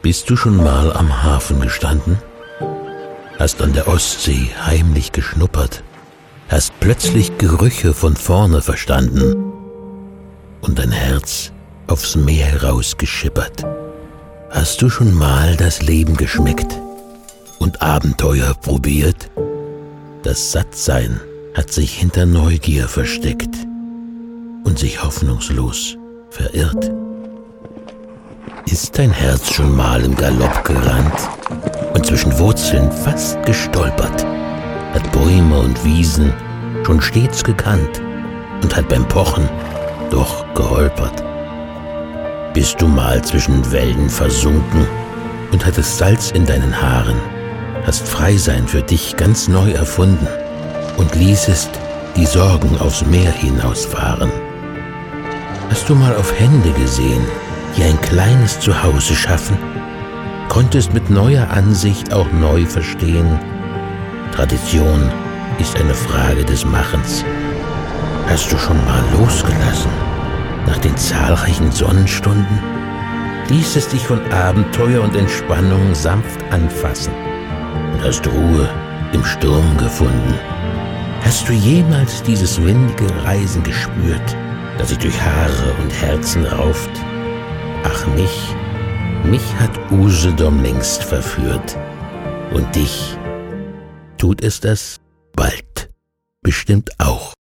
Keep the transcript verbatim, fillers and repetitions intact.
Bist du schon mal am Hafen gestanden? Hast an der Ostsee heimlich geschnuppert, hast plötzlich Gerüche von vorne verstanden und dein Herz aufs Meer herausgeschippert. Hast du schon mal das Leben geschmeckt und Abenteuer probiert? Das Sattsein hat sich hinter Neugier versteckt und sich hoffnungslos verirrt. Ist dein Herz schon mal im Galopp gerannt und zwischen Wurzeln fast gestolpert, hat Bäume und Wiesen schon stets gekannt und hat beim Pochen doch geholpert? Bist du mal zwischen Wellen versunken und hattest Salz in deinen Haaren, hast Freisein für dich ganz neu erfunden und ließest die Sorgen aufs Meer hinausfahren? Hast du mal auf Hände gesehen, die ein kleines Zuhause schaffen? Konntest mit neuer Ansicht auch neu verstehen: Tradition ist eine Frage des Machens. Hast du schon mal losgelassen nach den zahlreichen Sonnenstunden? Ließest dich von Abenteuer und Entspannung sanft anfassen und hast Ruhe im Sturm gefunden? Hast du jemals dieses windige Reisen gespürt, das sich durch Haare und Herzen rauft? Ach mich, mich hat Usedom längst verführt. Und dich tut es das bald bestimmt auch.